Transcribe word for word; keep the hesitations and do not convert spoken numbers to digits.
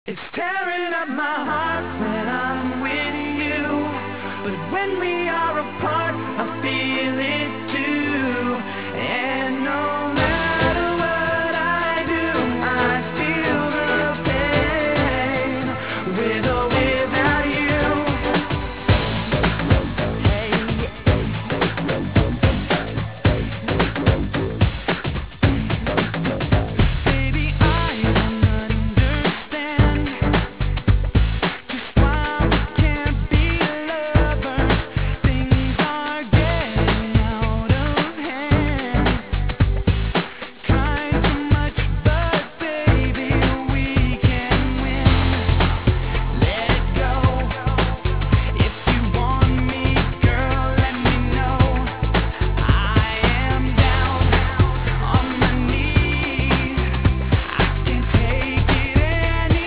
It's tearing up my heart when I'm with you, but when we